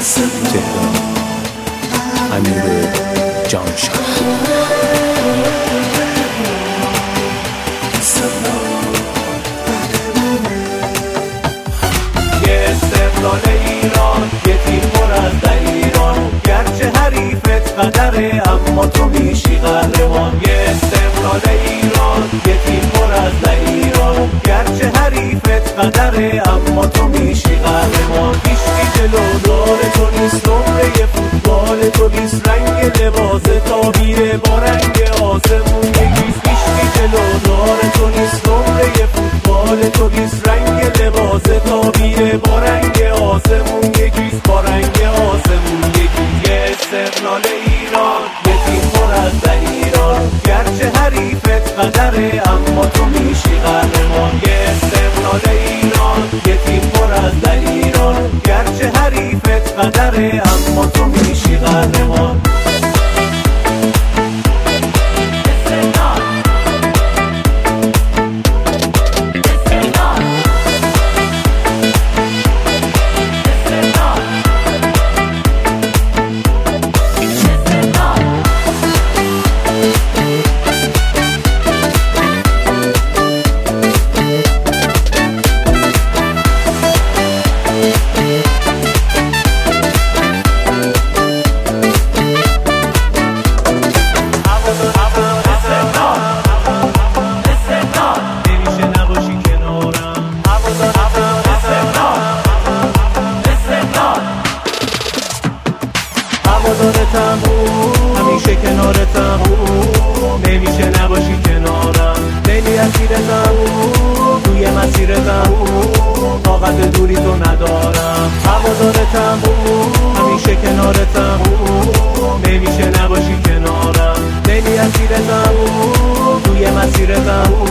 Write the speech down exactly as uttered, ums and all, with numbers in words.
تهران، امیر جانشاه. یه استقلال ایران، یه تیم پر از دلیران، گرچه حریفت قدره اما تو میشی قهرمان. یه استقلال ایران، یه تیم پر از دلیران، گرچه حریفت قدره اما تو میشی قهرمان. هیچکی جلو دار تو نیست، نمره فوتبال تو نیست، رنگ لباس تابیره با رنگ آسمون یکیست. هیچکی جلو دار تو نیست، نمره فوتبال تو نیست، رنگ لباس تابیره با رنگ آسمون یکیست، با رنگ آسمون یکیست. یه استقلال ایران، یه تیم پر از دلیران، گرچه حریفت قدره اما تو میشی قهرمان. یه استقلال ایران، یه تیم پر از دلیران، گرچه حریفت قدره اما تو میشی قهرمان. هوادارتم، همیشه کنارتم، نمیشه نباشی کنارم، لیلی اسیرتم، توی مسیرتم، طاقت دوری تو ندارم. هوادارتم، همیشه کنارتم، نمیشه نباشی کنارم، لیلی اسیرتم، توی مسیرتم،